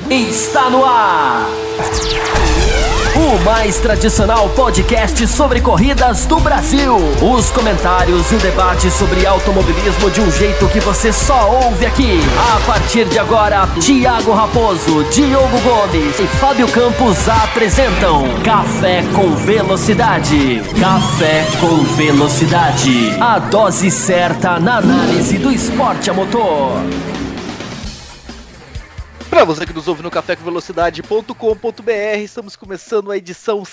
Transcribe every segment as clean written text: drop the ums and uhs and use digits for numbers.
Está no ar! O mais tradicional podcast sobre corridas do Brasil. Os comentários e o debate sobre automobilismo de um jeito que você só ouve aqui. A partir de agora, Thiago Raposo, Diogo Gomes e Fábio Campos apresentam Café com Velocidade. Café com Velocidade. A dose certa na análise do esporte a motor. Para você que nos ouve no cafécomvelocidade.com.br, estamos começando a edição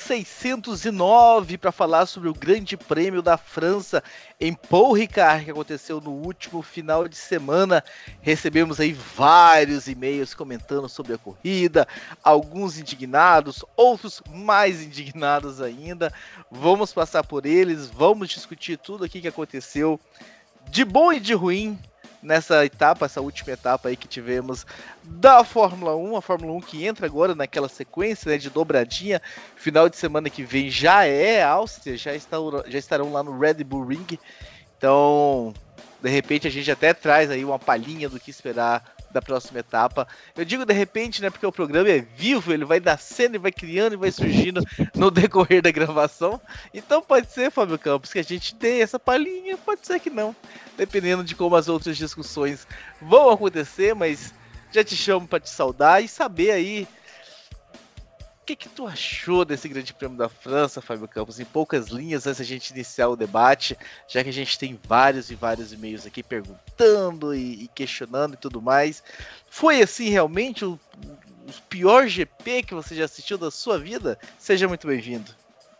609 para falar sobre o Grande Prêmio da França em Paul Ricard, que aconteceu no último final de semana. Recebemos aí vários e-mails comentando sobre a corrida, alguns indignados, outros mais indignados ainda. Vamos passar por eles, vamos discutir tudo aqui que aconteceu, de bom e de ruim, nessa etapa, essa última etapa aí que tivemos da Fórmula 1, a Fórmula 1 que entra agora naquela sequência, né, de dobradinha. Final de semana que vem já é Áustria, já estarão lá no Red Bull Ring, então de repente a gente até traz aí uma palhinha do que esperar da próxima etapa. Eu digo de repente, né, porque o programa é vivo, ele vai nascendo e vai criando e vai surgindo no decorrer da gravação. Então pode ser, Fábio Campos, que a gente tenha essa palhinha, pode ser que não, dependendo de como as outras discussões vão acontecer, mas já te chamo para te saudar e saber aí o que tu achou desse Grande Prêmio da França, Fábio Campos, em poucas linhas, antes da gente iniciar o debate, já que a gente tem vários e-mails aqui perguntando e questionando e tudo mais. Foi assim realmente o pior GP que você já assistiu da sua vida? Seja muito bem-vindo.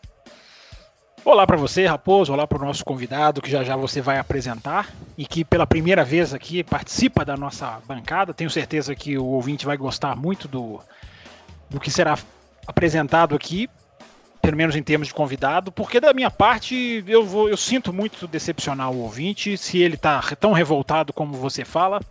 Olá para você, Raposo, olá para o nosso convidado que já você vai apresentar e que pela primeira vez aqui participa da nossa bancada. Tenho certeza que o ouvinte vai gostar muito do que será apresentado aqui, pelo menos em termos de convidado, porque da minha parte eu sinto muito decepcionar o ouvinte, se ele está tão revoltado como você fala.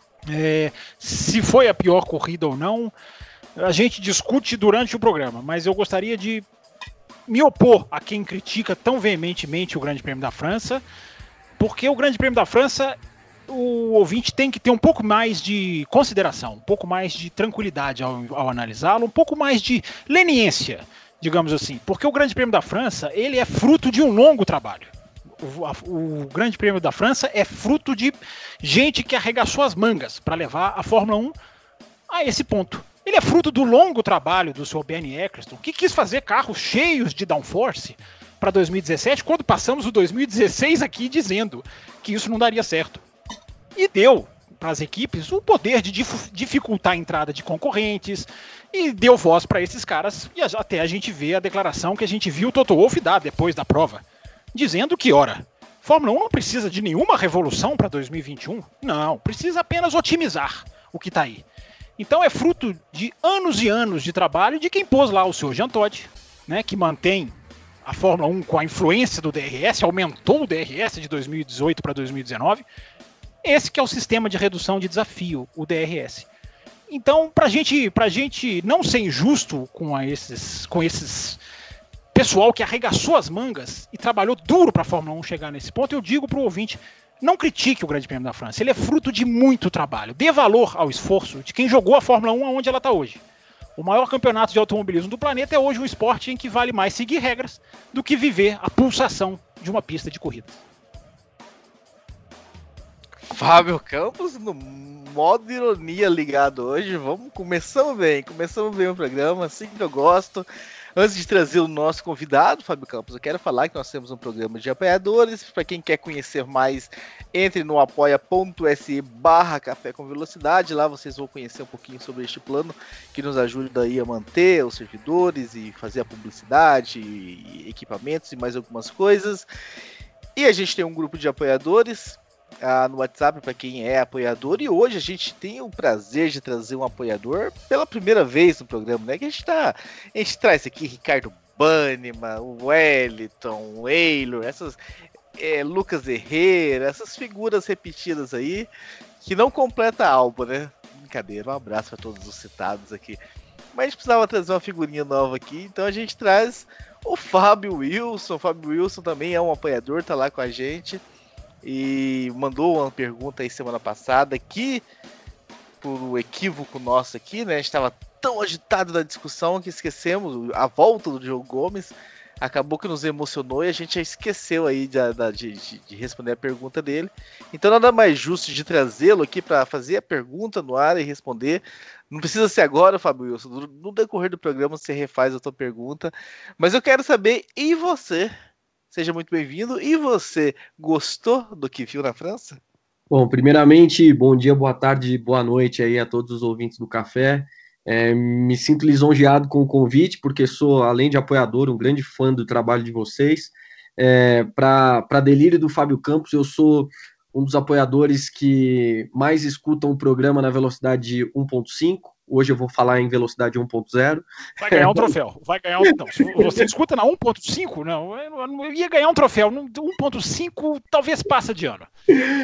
Se foi a pior corrida ou não, a gente discute durante o programa, mas eu gostaria de me opor a quem critica tão veementemente o Grande Prêmio da França, porque o Grande Prêmio da França, o ouvinte tem que ter um pouco mais de consideração, um pouco mais de tranquilidade ao analisá-lo, um pouco mais de leniência, digamos assim, porque o Grande Prêmio da França, ele é fruto de um longo trabalho. O Grande Prêmio da França é fruto de gente que arregaçou as mangas para levar a Fórmula 1 a esse ponto. Ele é fruto do longo trabalho do Sr. Bernie Ecclestone, que quis fazer carros cheios de downforce para 2017, quando passamos o 2016 aqui dizendo que isso não daria certo. E deu para as equipes o poder de dificultar a entrada de concorrentes e deu voz para esses caras. E até a gente vê a declaração que a gente viu o Toto Wolff dar depois da prova, dizendo que, ora, Fórmula 1 não precisa de nenhuma revolução para 2021. Não, precisa apenas otimizar o que está aí. Então é fruto de anos e anos de trabalho de quem pôs lá o Sr. Jean Todt, né, que mantém a Fórmula 1 com a influência do DRS, aumentou o DRS de 2018 para 2019. Esse que é o sistema de redução de desafio, o DRS. Então, para gente não ser injusto com esses pessoal que arregaçou as mangas e trabalhou duro para a Fórmula 1 chegar nesse ponto, eu digo para o ouvinte, não critique o Grande Prêmio da França. Ele é fruto de muito trabalho. Dê valor ao esforço de quem jogou a Fórmula 1 aonde ela está hoje. O maior campeonato de automobilismo do planeta é hoje um esporte em que vale mais seguir regras do que viver a pulsação de uma pista de corridas. Fábio Campos, no modo ironia ligado hoje. Começamos bem o programa, assim que eu gosto. Antes de trazer o nosso convidado, Fábio Campos, eu quero falar que nós temos um programa de apoiadores. Para quem quer conhecer mais, entre no apoia.se/Café com Velocidade. Lá vocês vão conhecer um pouquinho sobre este plano que nos ajuda aí a manter os servidores e fazer a publicidade, e equipamentos e mais algumas coisas. E a gente tem um grupo de apoiadores no WhatsApp para quem é apoiador, e hoje a gente tem o prazer de trazer um apoiador pela primeira vez no programa, né? Que a gente traz aqui Ricardo Banniman, o Wellington, o Eilor, Lucas Herrera, essas figuras repetidas aí que não completa a alma, né? Brincadeira, um abraço para todos os citados aqui. Mas a gente precisava trazer uma figurinha nova aqui, então a gente traz o Fábio Wilson. O Fábio Wilson também é um apoiador, tá lá com a gente. E mandou uma pergunta aí semana passada que um equívoco nosso aqui, né? A gente estava tão agitado na discussão que esquecemos a volta do Diogo Gomes. Acabou que nos emocionou e a gente já esqueceu aí de responder a pergunta dele. Então nada mais justo de trazê-lo aqui para fazer a pergunta no ar e responder. Não precisa ser agora, Fábio Wilson. No decorrer do programa você refaz a tua pergunta. Mas eu quero saber, e você? Seja muito bem-vindo. E você, gostou do que viu na França? Bom, primeiramente, bom dia, boa tarde, boa noite aí a todos os ouvintes do Café. Me sinto lisonjeado com o convite, porque sou, além de apoiador, um grande fã do trabalho de vocês. Para delírio do Fábio Campos, eu sou um dos apoiadores que mais escutam o programa na velocidade 1.5. Hoje eu vou falar em velocidade 1.0. Vai ganhar um troféu. Vai ganhar um... Não, se você escuta na 1.5, não, eu ia ganhar um troféu. 1.5 talvez passa de ano.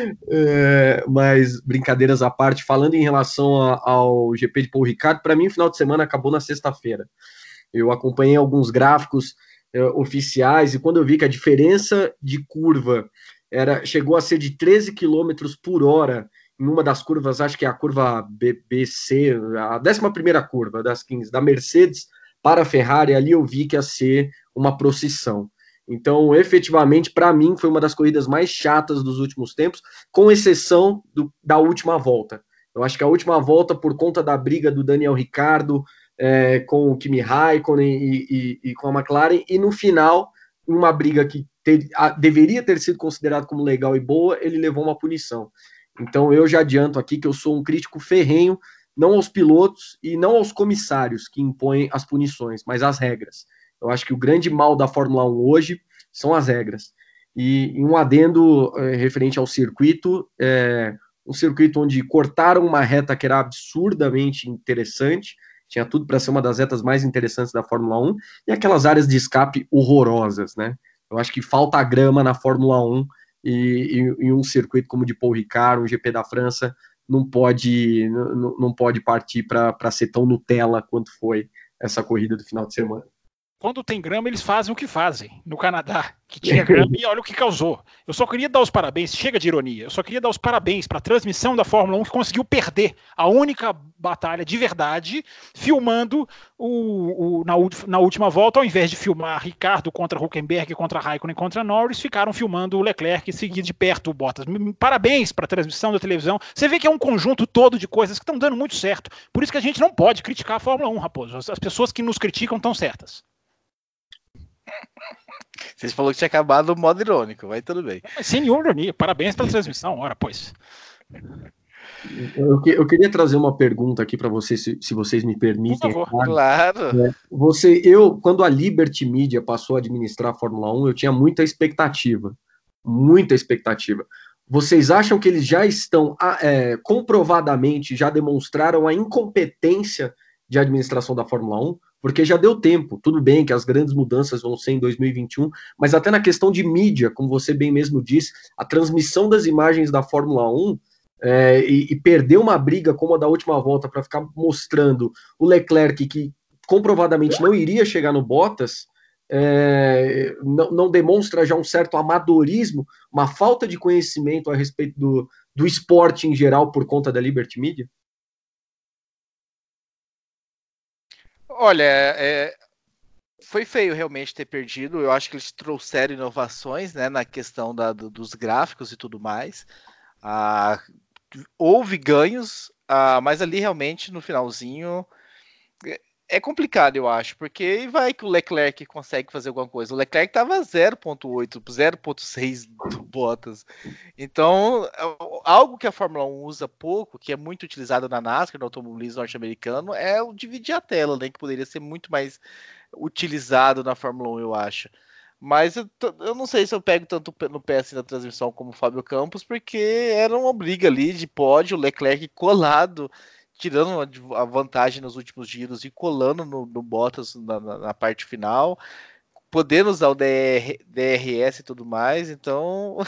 Mas brincadeiras à parte, falando em relação ao GP de Paul Ricard, para mim o final de semana acabou na sexta-feira. Eu acompanhei alguns gráficos oficiais e quando eu vi que a diferença de curva chegou a ser de 13 km por hora em uma das curvas, acho que é a curva BBC, a 11ª curva das 15, da Mercedes para a Ferrari, ali eu vi que ia ser uma procissão. Então, efetivamente, para mim, foi uma das corridas mais chatas dos últimos tempos, com exceção da última volta. Eu acho que a última volta, por conta da briga do Daniel Ricciardo com o Kimi Raikkonen e com a McLaren, e no final, uma briga que deveria ter sido considerada como legal e boa, ele levou uma punição. Então, eu já adianto aqui que eu sou um crítico ferrenho, não aos pilotos e não aos comissários que impõem as punições, mas às regras. Eu acho que o grande mal da Fórmula 1 hoje são as regras. E um adendo referente ao circuito, um circuito onde cortaram uma reta que era absurdamente interessante, tinha tudo para ser uma das retas mais interessantes da Fórmula 1, e aquelas áreas de escape horrorosas, né? Eu acho que falta grama na Fórmula 1, e um circuito como o de Paul Ricard, um GP da França, não pode partir para ser tão Nutella quanto foi essa corrida do final de semana. Quando tem grama, eles fazem o que fazem. No Canadá, que tinha grama, e olha o que causou. Eu só queria dar os parabéns, chega de ironia, eu só queria dar os parabéns para a transmissão da Fórmula 1 que conseguiu perder a única batalha de verdade, filmando na última volta, ao invés de filmar Ricardo contra Hülkenberg, contra Raikkonen, contra Norris, ficaram filmando o Leclerc e seguindo de perto o Bottas. Parabéns para a transmissão da televisão. Você vê que é um conjunto todo de coisas que estão dando muito certo. Por isso que a gente não pode criticar a Fórmula 1, Raposo. As pessoas que nos criticam estão certas. Vocês falaram que tinha acabado o modo irônico, vai tudo bem. Sem nenhuma ironia, parabéns pela transmissão, ora, pois. Eu queria trazer uma pergunta aqui para vocês, se vocês me permitem. Por favor, claro. Quando a Liberty Media passou a administrar a Fórmula 1, eu tinha muita expectativa. Muita expectativa. Vocês acham que eles já estão comprovadamente, já demonstraram a incompetência de administração da Fórmula 1? Porque já deu tempo, tudo bem que as grandes mudanças vão ser em 2021, mas até na questão de mídia, como você bem mesmo disse, a transmissão das imagens da Fórmula 1 e perder uma briga como a da última volta para ficar mostrando o Leclerc que comprovadamente não iria chegar no Bottas, não demonstra já um certo amadorismo, uma falta de conhecimento a respeito do esporte em geral por conta da Liberty Media? Olha, foi feio realmente ter perdido. Eu acho que eles trouxeram inovações, né, na questão dos gráficos e tudo mais. Houve ganhos, mas ali realmente no finalzinho é complicado, eu acho, porque vai que o Leclerc consegue fazer alguma coisa. O Leclerc estava 0.8, 0.6 do Bottas. Então, algo que a Fórmula 1 usa pouco, que é muito utilizado na NASCAR, no automobilismo norte-americano, é o dividir a tela, né, que poderia ser muito mais utilizado na Fórmula 1, eu acho. Mas eu não sei se eu pego tanto no pé assim da transmissão como o Fábio Campos, porque era uma briga ali de pódio, o Leclerc colado, tirando a vantagem nos últimos giros e colando no Bottas na parte final, podendo usar o DRS e tudo mais. Então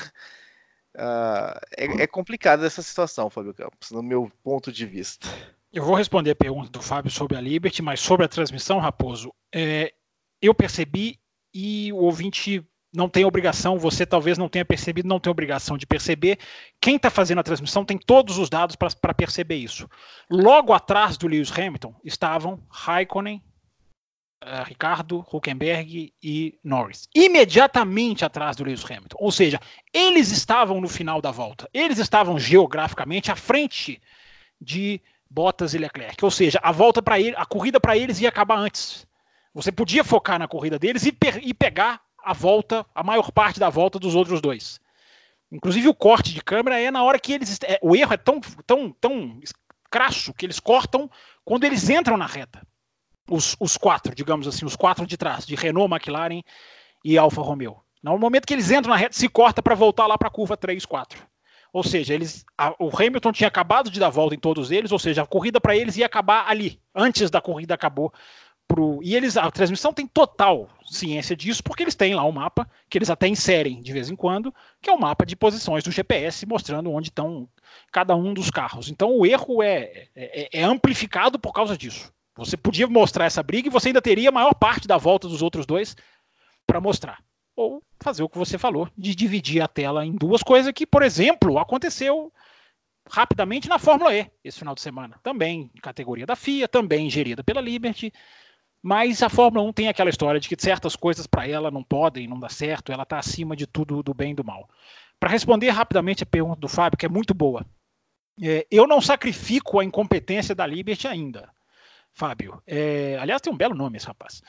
é complicado essa situação, Fábio Campos, no meu ponto de vista. Eu vou responder a pergunta do Fábio sobre a Liberty, mas sobre a transmissão, Raposo, eu percebi, e o ouvinte não tem obrigação, você talvez não tenha percebido, não tem obrigação de perceber. Quem está fazendo a transmissão tem todos os dados para perceber isso. Logo atrás do Lewis Hamilton estavam Raikkonen, Ricardo, Hülkenberg e Norris. Imediatamente atrás do Lewis Hamilton. Ou seja, eles estavam no final da volta. Eles estavam geograficamente à frente de Bottas e Leclerc. Ou seja, a corrida para eles ia acabar antes. Você podia focar na corrida deles e pegar a maior parte da volta dos outros dois. Inclusive o corte de câmera é na hora que eles... o erro é tão crasso que eles cortam quando eles entram na reta. Os quatro, digamos assim, os quatro de trás, de Renault, McLaren e Alfa Romeo. No momento que eles entram na reta, se corta para voltar lá para a curva 3, 4. Ou seja, o Hamilton tinha acabado de dar volta em todos eles, ou seja, a corrida para eles ia acabar ali, antes da corrida acabou. E a transmissão tem total ciência disso, porque eles têm lá um mapa, que eles até inserem de vez em quando, que é um mapa de posições do GPS, mostrando onde estão cada um dos carros. Então o erro é amplificado por causa disso. Você podia mostrar essa briga e você ainda teria a maior parte da volta dos outros dois para mostrar. Ou fazer o que você falou, de dividir a tela em duas coisas que, por exemplo, aconteceu rapidamente na Fórmula E esse final de semana. Também categoria da FIA, também gerida pela Liberty. Mas a Fórmula 1 tem aquela história de que certas coisas para ela não podem, não dá certo, ela está acima de tudo do bem e do mal. Para responder rapidamente a pergunta do Fábio, que é muito boa, eu não sacrifico a incompetência da Liberty ainda. Fábio, aliás, tem um belo nome esse rapaz.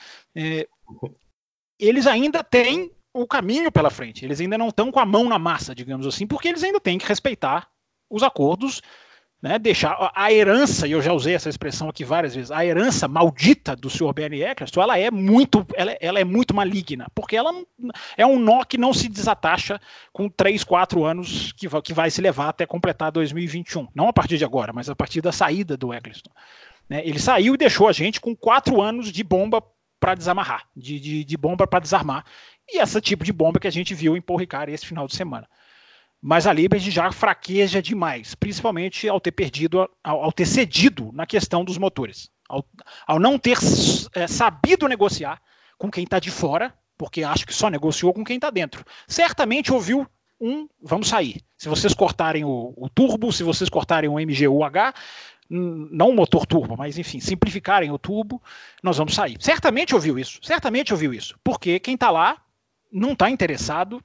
Eles ainda têm o caminho pela frente, eles ainda não estão com a mão na massa, digamos assim, porque eles ainda têm que respeitar os acordos, né, deixar a herança, e eu já usei essa expressão aqui várias vezes, a herança maldita do Sr. Bernie Eccleston, ela é muito maligna, porque ela é um nó que não se desatacha com 3, 4 anos que vai se levar até completar 2021, não a partir de agora, mas a partir da saída do Eccleston. Ele saiu e deixou a gente com 4 anos de bomba para desamarrar, de bomba para desarmar. E esse tipo de bomba que a gente viu em Paul Ricard esse final de semana. Mas a Liberty já fraqueja demais, principalmente ao ter cedido na questão dos motores. Ao não ter sabido negociar com quem está de fora, porque acho que só negociou com quem está dentro. Certamente ouviu vamos sair. Se vocês cortarem o turbo, se vocês cortarem o MGU-H, não o motor turbo, mas enfim, simplificarem o turbo, nós vamos sair. Certamente ouviu isso, porque quem está lá não está interessado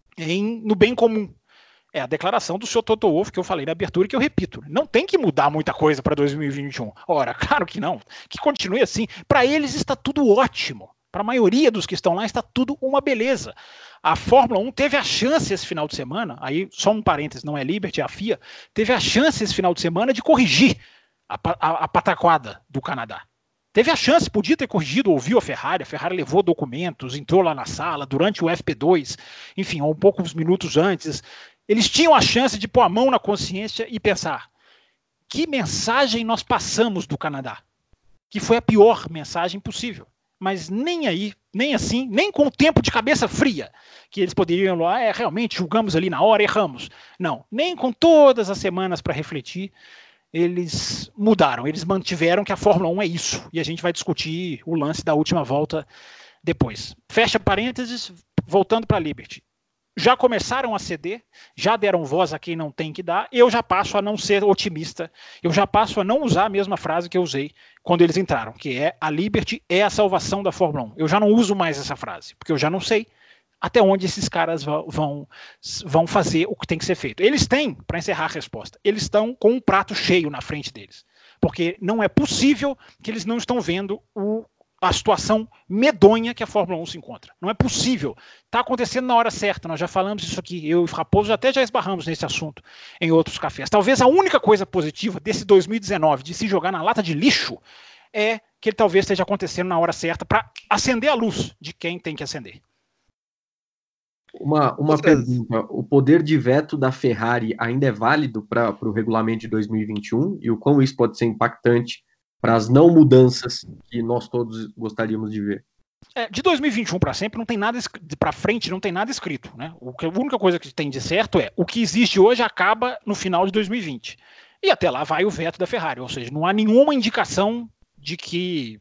no bem comum. É a declaração do Sr. Toto Wolff que eu falei na abertura e que eu repito. Não tem que mudar muita coisa para 2021. Ora, claro que não. Que continue assim. Para eles está tudo ótimo. Para a maioria dos que estão lá está tudo uma beleza. A Fórmula 1 teve a chance esse final de semana, aí só um parênteses, não é Liberty, é a FIA, teve a chance esse final de semana de corrigir a pataquada do Canadá. Teve a chance, podia ter corrigido, ouviu a Ferrari levou documentos, entrou lá na sala durante o FP2, enfim, um poucos minutos antes. Eles tinham a chance de pôr a mão na consciência e pensar: que mensagem nós passamos do Canadá? Que foi a pior mensagem possível. Mas nem aí, nem assim, nem com o tempo de cabeça fria, que eles poderiam lá, realmente julgamos ali na hora, erramos. Não, nem com todas as semanas para refletir, eles mudaram, eles mantiveram que a Fórmula 1 é isso, e a gente vai discutir o lance da última volta depois. Fecha parênteses, voltando para a Liberty. Já começaram a ceder, já deram voz a quem não tem que dar, eu já passo a não ser otimista, eu já passo a não usar a mesma frase que eu usei quando eles entraram, que é: a Liberty é a salvação da Fórmula 1. Eu já não uso mais essa frase, porque eu já não sei até onde esses caras vão fazer o que tem que ser feito. Eles têm, para encerrar a resposta, eles estão com um prato cheio na frente deles, porque não é possível que eles não estão vendo a situação medonha que a Fórmula 1 se encontra. Não é possível. Está acontecendo na hora certa. Nós já falamos isso aqui. Eu e o Raposo até já esbarramos nesse assunto em outros cafés. Talvez a única coisa positiva desse 2019 de se jogar na lata de lixo é que ele talvez esteja acontecendo na hora certa para acender a luz de quem tem que acender. Uma pergunta. O poder de veto da Ferrari ainda é válido para o regulamento de 2021? E o quão isso pode ser impactante para as não mudanças que nós todos gostaríamos de ver? De 2021 para sempre não tem nada para frente, não tem nada escrito, né? A única coisa que tem de certo é: o que existe hoje acaba no final de 2020 e até lá vai o veto da Ferrari, ou seja, não há nenhuma indicação de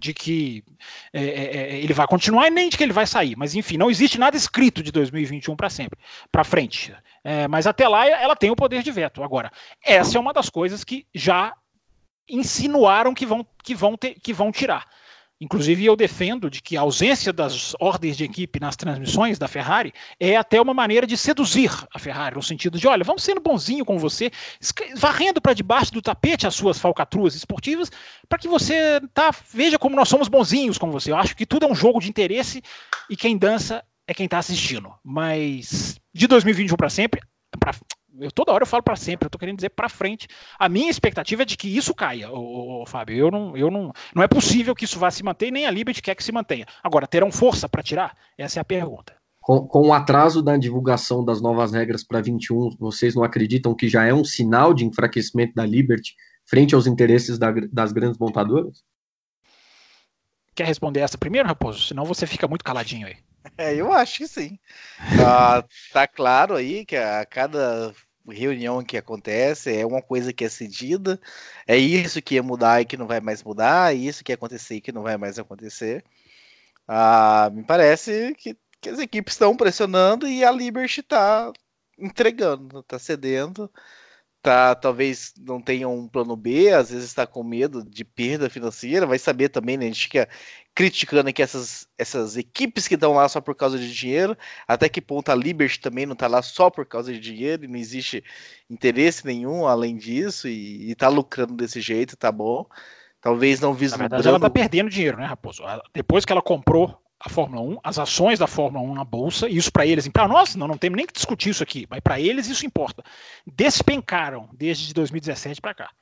de que ele vai continuar e nem de que ele vai sair. Mas, enfim, não existe nada escrito de 2021 para frente. Mas até lá ela tem o poder de veto. Agora, essa é uma das coisas que já insinuaram que vão tirar. Inclusive, eu defendo de que a ausência das ordens de equipe nas transmissões da Ferrari é até uma maneira de seduzir a Ferrari, no sentido de, olha, vamos sendo bonzinho com você, varrendo para debaixo do tapete as suas falcatruas esportivas, para que você veja como nós somos bonzinhos com você. Eu acho que tudo é um jogo de interesse e quem dança é quem está assistindo. Mas de 2021 para sempre, toda hora eu falo para sempre, eu tô querendo dizer para frente. A minha expectativa é de que isso caia, Fábio. Não é possível que isso vá se manter, nem a Liberty quer que se mantenha. Agora, terão força para tirar? Essa é a pergunta. Com o atraso da divulgação das novas regras para 21, vocês não acreditam que já é um sinal de enfraquecimento da Liberty frente aos interesses das grandes montadoras? Quer responder essa primeiro, Raposo? Senão você fica muito caladinho aí. Eu acho que sim. Tá claro aí que a cada reunião que acontece é uma coisa que é cedida, é isso que ia mudar e que não vai mais mudar, é isso que ia acontecer e que não vai mais acontecer. Me parece que as equipes estão pressionando e a Liberty está entregando, está cedendo, talvez não tenha um plano B, às vezes está com medo de perda financeira, vai saber também, né? A gente fica criticando aqui essas equipes que estão lá só por causa de dinheiro, até que ponto a Liberty também não está lá só por causa de dinheiro e não existe interesse nenhum além disso e está lucrando desse jeito, tá bom. Talvez não vislumbrando... Na verdade ela está perdendo dinheiro, né, Raposo? Depois que ela comprou a Fórmula 1, as ações da Fórmula 1 na bolsa, e isso para eles, para nós não temos nem que discutir isso aqui, mas para eles isso importa, despencaram desde 2017 para cá.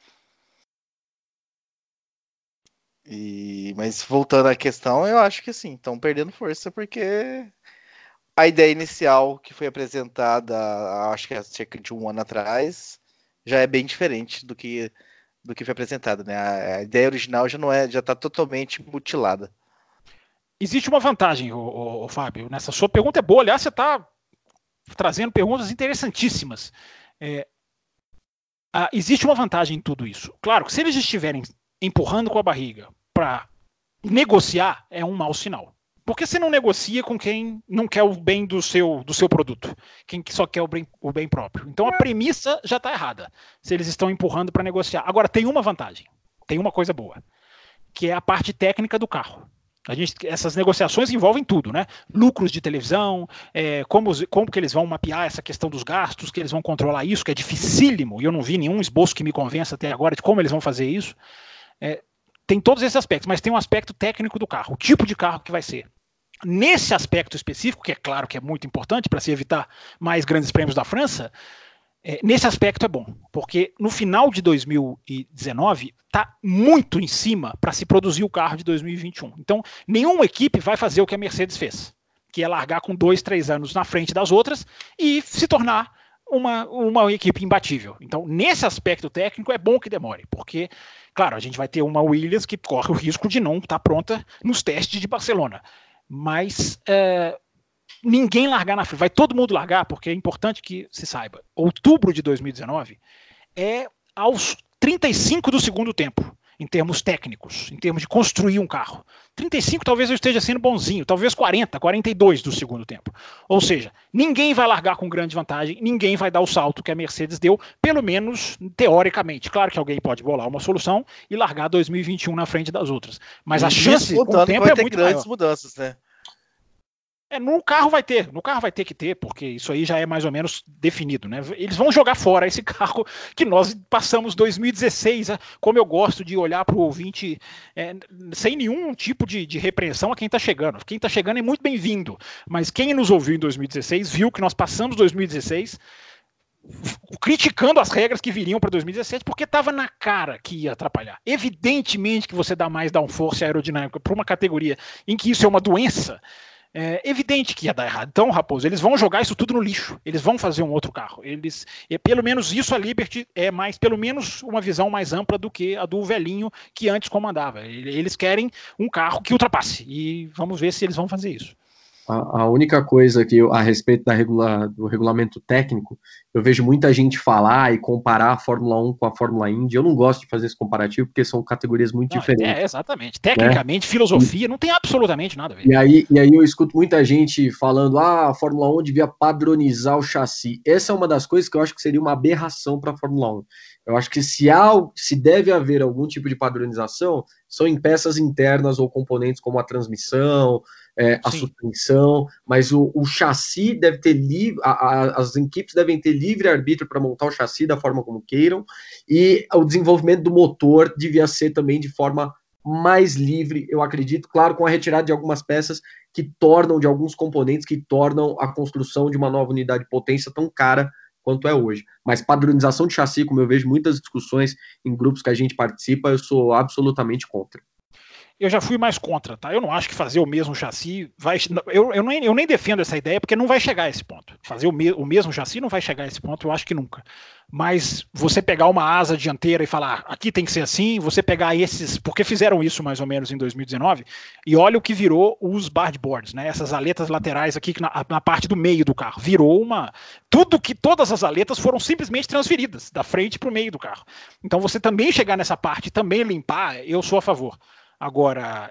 Mas voltando à questão, eu acho que sim, estão perdendo força porque a ideia inicial que foi apresentada, acho que há cerca de um ano atrás, já é bem diferente do que foi apresentado, né? A ideia original já está totalmente mutilada. Existe uma vantagem, Fábio, nessa sua pergunta é boa, aliás, você está trazendo perguntas interessantíssimas. Existe uma vantagem em tudo isso. Claro que se eles estiverem empurrando com a barriga para negociar, é um mau sinal. Porque você não negocia com quem não quer o bem do seu produto, quem só quer o bem próprio. Então a premissa já está errada, se eles estão empurrando para negociar. Agora, tem uma vantagem, tem uma coisa boa, que é a parte técnica do carro. Essas negociações envolvem tudo, né? Lucros de televisão, como que eles vão mapear essa questão dos gastos, que eles vão controlar isso, que é dificílimo, e eu não vi nenhum esboço que me convença até agora de como eles vão fazer isso. Tem todos esses aspectos, mas tem um aspecto técnico do carro, o tipo de carro que vai ser. Nesse aspecto específico, que é claro que é muito importante para se evitar mais grandes prêmios da França, nesse aspecto é bom, porque no final de 2019 está muito em cima para se produzir o carro de 2021. Então, nenhuma equipe vai fazer o que a Mercedes fez, que é largar com 2-3 anos na frente das outras e se tornar uma equipe imbatível. Então, nesse aspecto técnico, é bom que demore, porque, claro, a gente vai ter uma Williams que corre o risco de não estar pronta nos testes de Barcelona. Mas ninguém largar na frente, vai todo mundo largar, porque é importante que se saiba, outubro de 2019 é aos 35 do segundo tempo, em termos técnicos, em termos de construir um carro. 35 talvez eu esteja sendo bonzinho, talvez 40, 42 do segundo tempo. Ou seja, ninguém vai largar com grande vantagem, ninguém vai dar o salto que a Mercedes deu, pelo menos teoricamente. Claro que alguém pode bolar uma solução e largar 2021 na frente das outras, mas a chance com o tempo é muito maior. Grandes mudanças, né? No carro vai ter que ter, porque isso aí já é mais ou menos definido, né? Eles vão jogar fora esse carro que nós passamos 2016, como eu gosto de olhar para o ouvinte sem nenhum tipo de repreensão a quem está chegando. Quem está chegando é muito bem-vindo, mas quem nos ouviu em 2016 viu que nós passamos 2016 criticando as regras que viriam para 2017, porque estava na cara que ia atrapalhar. Evidentemente que você dá mais downforce aerodinâmico para uma categoria em que isso é uma doença, é evidente que ia dar errado. Então, Raposo, eles vão jogar isso tudo no lixo. Eles vão fazer um outro carro. Pelo menos isso a Liberty é mais, pelo menos uma visão mais ampla do que a do velhinho que antes comandava. Eles querem um carro que ultrapasse. E vamos ver se eles vão fazer isso. A única coisa que a respeito do regulamento técnico, eu vejo muita gente falar e comparar a Fórmula 1 com a Fórmula Indy. Eu não gosto de fazer esse comparativo porque são categorias muito diferentes. Exatamente. Tecnicamente, né? Filosofia, não tem absolutamente nada a ver. E aí eu escuto muita gente falando, a Fórmula 1 devia padronizar o chassi. Essa é uma das coisas que eu acho que seria uma aberração para a Fórmula 1. Eu acho que se deve haver algum tipo de padronização, são em peças internas ou componentes como a transmissão, a suspensão, mas o chassi deve ter as equipes devem ter livre arbítrio para montar o chassi da forma como queiram, e o desenvolvimento do motor devia ser também de forma mais livre, eu acredito, claro, com a retirada de algumas peças de alguns componentes que tornam a construção de uma nova unidade de potência tão cara quanto é hoje. Mas padronização de chassi, como eu vejo muitas discussões em grupos que a gente participa, eu sou absolutamente contra. Eu já fui mais contra, tá? Eu não acho que fazer o mesmo chassi vai... Eu nem defendo essa ideia, porque não vai chegar a esse ponto. Fazer o mesmo chassi não vai chegar a esse ponto, eu acho que nunca. Mas você pegar uma asa dianteira e falar, aqui tem que ser assim, você pegar esses... Porque fizeram isso mais ou menos em 2019, e olha o que virou os bargeboards, né? Essas aletas laterais aqui na parte do meio do carro. Virou uma... Todas as aletas foram simplesmente transferidas da frente para o meio do carro. Então você também chegar nessa parte, também limpar, eu sou a favor. Agora,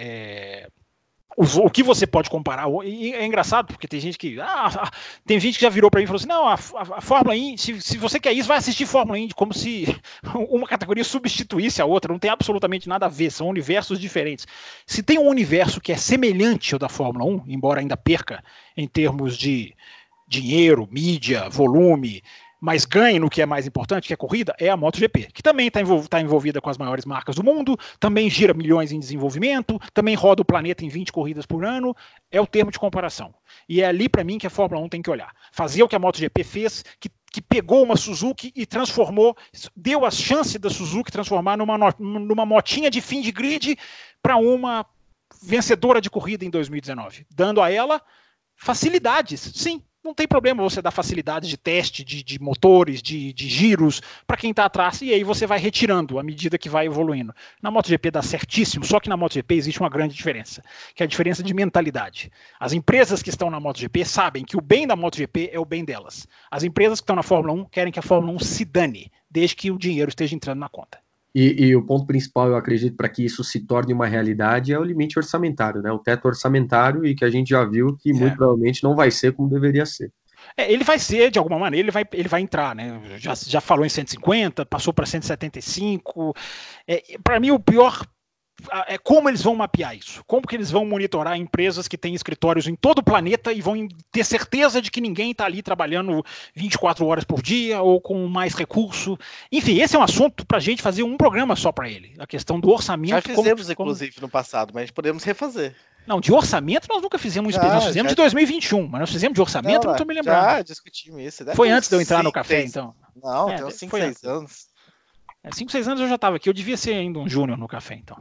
o que você pode comparar, e é engraçado, porque tem gente que já virou para mim e falou assim, não, a Fórmula Indy, se você quer isso, vai assistir Fórmula Indy, como se uma categoria substituísse a outra, não tem absolutamente nada a ver, são universos diferentes. Se tem um universo que é semelhante ao da Fórmula 1, embora ainda perca em termos de dinheiro, mídia, volume, mas ganha no que é mais importante, que é a corrida, é a MotoGP, que também está envolvida com as maiores marcas do mundo, também gira milhões em desenvolvimento, também roda o planeta em 20 corridas por ano, é o termo de comparação. E é ali, para mim, que a Fórmula 1 tem que olhar. Fazer o que a MotoGP fez, que pegou uma Suzuki e transformou, deu a chance da Suzuki transformar numa motinha de fim de grid para uma vencedora de corrida em 2019, dando a ela facilidades, sim. Não tem problema você dar facilidade de teste, de motores, de giros para quem está atrás, e aí você vai retirando à medida que vai evoluindo. Na MotoGP dá certíssimo, só que na MotoGP existe uma grande diferença, que é a diferença de mentalidade. As empresas que estão na MotoGP sabem que o bem da MotoGP é o bem delas. As empresas que estão na Fórmula 1 querem que a Fórmula 1 se dane, desde que o dinheiro esteja entrando na conta. E o ponto principal, eu acredito, para que isso se torne uma realidade é o limite orçamentário, né? O teto orçamentário, e que a gente já viu que muito provavelmente não vai ser como deveria ser. Ele vai ser, de alguma maneira, ele vai entrar, né? Já falou em 150, passou para 175. Para mim, o pior é como eles vão mapear isso. Como que eles vão monitorar empresas que têm escritórios em todo o planeta e vão ter certeza de que ninguém está ali trabalhando 24 horas por dia ou com mais recurso. Enfim, esse é um assunto para a gente fazer um programa só para ele. A questão do orçamento. Já fizemos, inclusive, no passado, mas podemos refazer. Não, de orçamento nós nunca fizemos nós fizemos de 2021, mas nós fizemos de orçamento, não estou me lembrando. Já discutimos isso. Foi antes de eu entrar no café, então? Não, tem uns 5, 6 anos. 5, 6 anos eu já estava aqui, eu devia ser ainda um júnior no café, então.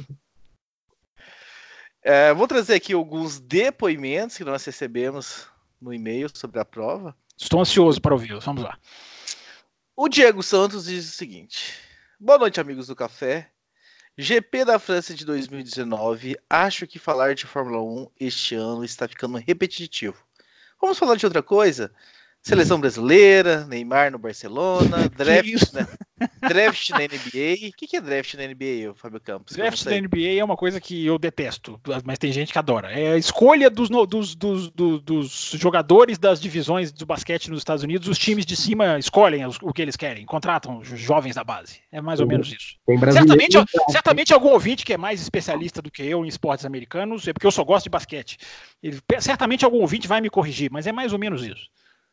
Vou trazer aqui alguns depoimentos que nós recebemos no e-mail sobre a prova. Estou ansioso para ouvi-los, vamos lá. O Diego Santos diz o seguinte: boa noite, amigos do café. GP da França de 2019, acho que falar de Fórmula 1 este ano está ficando repetitivo. Vamos falar de outra coisa? Seleção brasileira, Neymar no Barcelona, draft na NBA. O que é draft na NBA, Fábio Campos? Draft na NBA é uma coisa que eu detesto, mas tem gente que adora. É a escolha dos jogadores das divisões do basquete nos Estados Unidos. Os times de cima escolhem o que eles querem, contratam os jovens da base. É mais ou menos isso. Certamente algum ouvinte que é mais especialista do que eu em esportes americanos, é porque eu só gosto de basquete. Certamente algum ouvinte vai me corrigir, mas é mais ou menos isso.